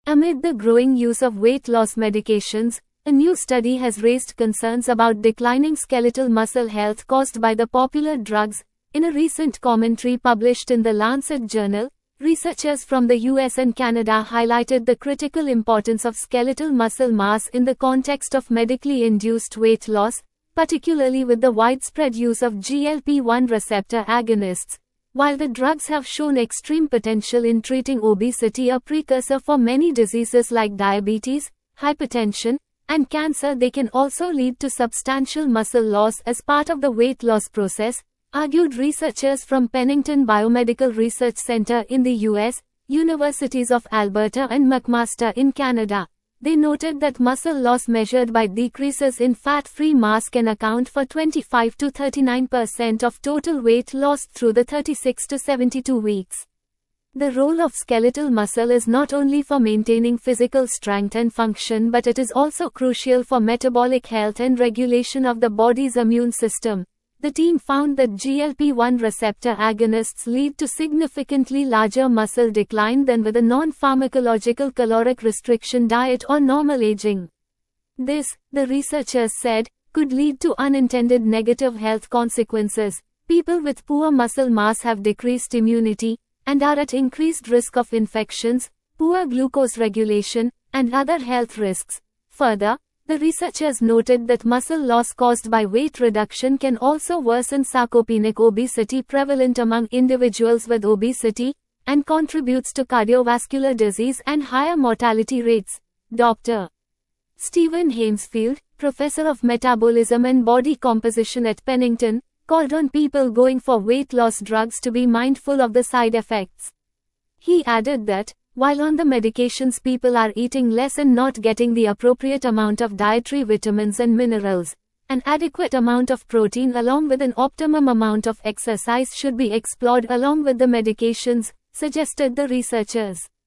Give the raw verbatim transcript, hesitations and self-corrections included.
Amid the growing use of weight loss medications, a new study has raised concerns about declining skeletal muscle health caused by the popular drugs. In a recent commentary published in the Lancet journal, researchers from the U S and Canada highlighted the critical importance of skeletal muscle mass in the context of medically induced weight loss, particularly with the widespread use of G L P one receptor agonists. While the drugs have shown extreme potential in treating obesity, a precursor for many diseases like diabetes, hypertension, and cancer, they can also lead to substantial muscle loss as part of the weight loss process, argued researchers from Pennington Biomedical Research Center in the U S, Universities of Alberta and McMaster in Canada. They noted that muscle loss measured by decreases in fat-free mass can account for twenty-five to thirty-nine percent of total weight lost through the thirty-six to seventy-two weeks. The role of skeletal muscle is not only for maintaining physical strength and function, but it is also crucial for metabolic health and regulation of the body's immune system. The team found that G L P one receptor agonists lead to significantly larger muscle decline than with a non-pharmacological caloric restriction diet or normal aging. This, the researchers said, could lead to unintended negative health consequences. People with poor muscle mass have decreased immunity, and are at increased risk of infections, poor glucose regulation, and other health risks. Further, the researchers noted that muscle loss caused by weight reduction can also worsen sarcopenic obesity prevalent among individuals with obesity, and contributes to cardiovascular disease and higher mortality rates. Doctor Stephen Hamesfield, professor of metabolism and body composition at Pennington, called on people going for weight loss drugs to be mindful of the side effects. He added that, while on the medications, people are eating less and not getting the appropriate amount of dietary vitamins and minerals, an adequate amount of protein along with an optimum amount of exercise should be explored along with the medications, suggested the researchers.